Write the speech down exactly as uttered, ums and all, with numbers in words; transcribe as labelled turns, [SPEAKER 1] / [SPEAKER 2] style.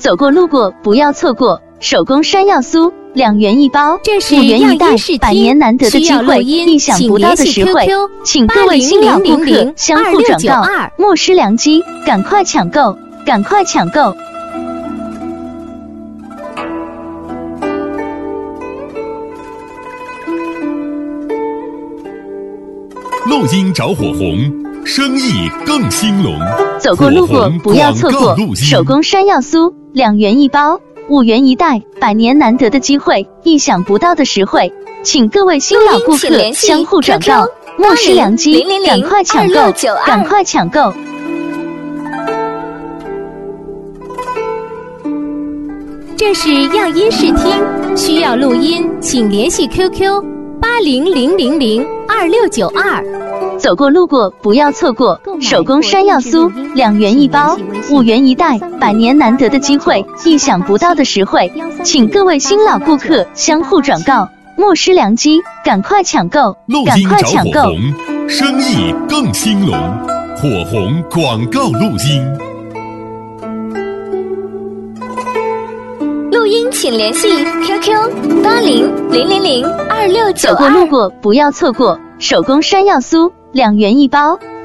[SPEAKER 1] 走过路过不要错过，手工山药酥两元一包，
[SPEAKER 2] 这是
[SPEAKER 1] 五元一袋
[SPEAKER 2] 样音视，听
[SPEAKER 1] 百年难得的机会，意想不到的实惠，请各位新老顾客相互转告，莫失良机，赶快抢购，赶快抢购！
[SPEAKER 3] 录音找火红，生意更兴隆。
[SPEAKER 1] 走过路过不要错过，手工山药酥两元一包，五元一袋，百年难得的机会，意想不到的实惠，请各位新老顾客相互转告，莫失良机，赶快抢购，赶快抢购！
[SPEAKER 2] 这是样音视听，需要录音请联系 Q Q 八零零零零二六九二。
[SPEAKER 1] 走过路过不要错过，手工山药酥两元一包，五元一袋，百年难得的机会，意想不到的实惠，请各位新老顾客相互转告，莫失良机，赶快抢购，赶快抢购！
[SPEAKER 3] 生意更兴隆，火红广告录音。
[SPEAKER 4] 录音请联系 Q Q 八零零零零二六九二。
[SPEAKER 1] 走过路过不要错过，手工山药酥两元一包，